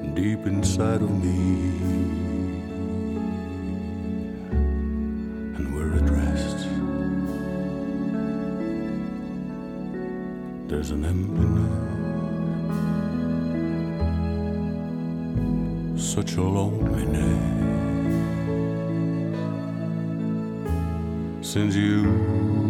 deep inside of me. And where it rests, there's an emptiness, such a loneliness. Since you